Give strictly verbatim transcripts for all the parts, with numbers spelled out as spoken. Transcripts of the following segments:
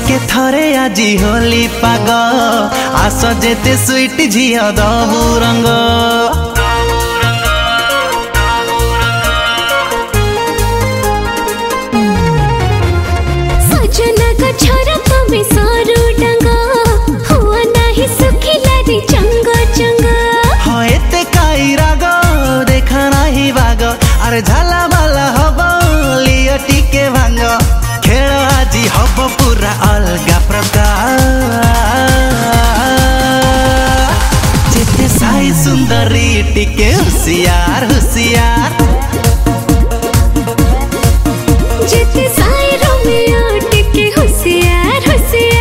के थरे आजी होली पाग आस जेते स्वीट झिया दबु रंग सजना का छोरा तमे सारू डंगा हुआ नाही सुखिला रे चंग चंग हाँ एते काई राग देखा नाही बाग अरे झाला बाला हब लियो टिके भांग खेल आजी हब पूरा अलगा प्रकार जेते साई सुंदरी टिके होशियार होशियार जेते साई रोमियो टिके होशियार होशियार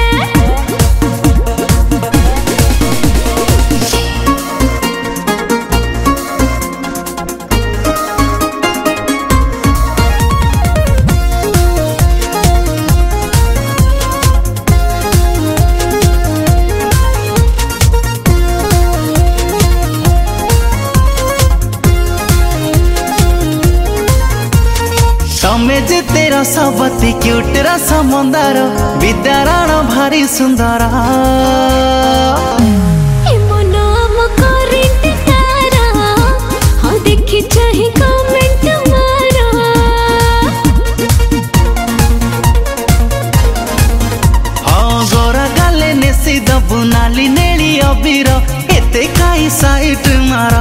तमे जे तेरा सबती क्यूट रस मंदार विद्याराण भारी सुंदर हाँ देखी चाहे कमेंट मारा हाँ गोरा गाले ने सीधा बुनाली नेली अबीर एते काई साइट मारा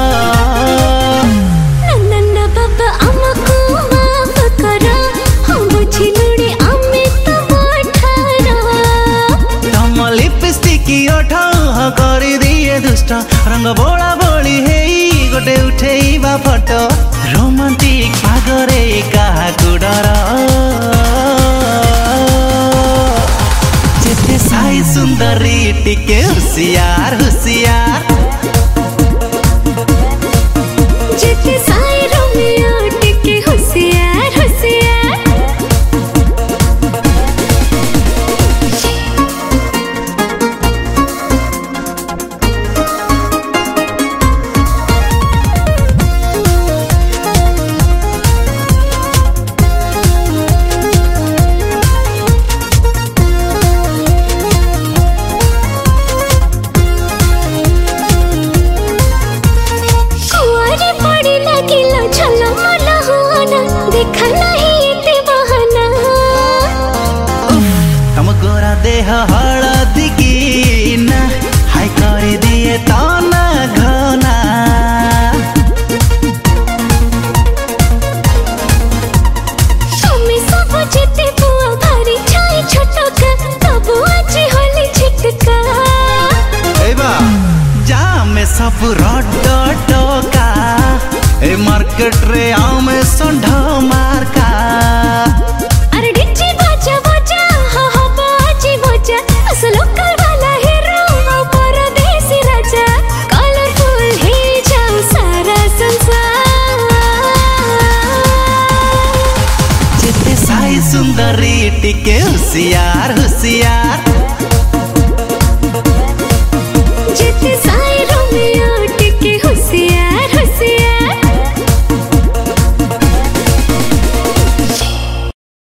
करी दिए दुष्ट रंग बोला बोली हे गोटे उठेबा फोटो रोमांटिक भागरे कहा डर जेते साई सुंदरी टिके होशियार होशियार जेते साई रोमियो टिके होशियार होशियार देह हलदी की ना हाय कर दिए तना घना तुमी सब जेते बुआ भारी छाई छोटका तब आज होली छिटका एबा जा में सब रड टका ए मार्केट रे आमे संढ मारका अरे डिची बाजा बाजा हा हा बाजी बाजा अस लोकल वाला हीरो परदेसी राजा कलरफुल ही जाओ सारा संसार जेते साई सुंदरी टिके होशियार होशियार जेते साई रोमियो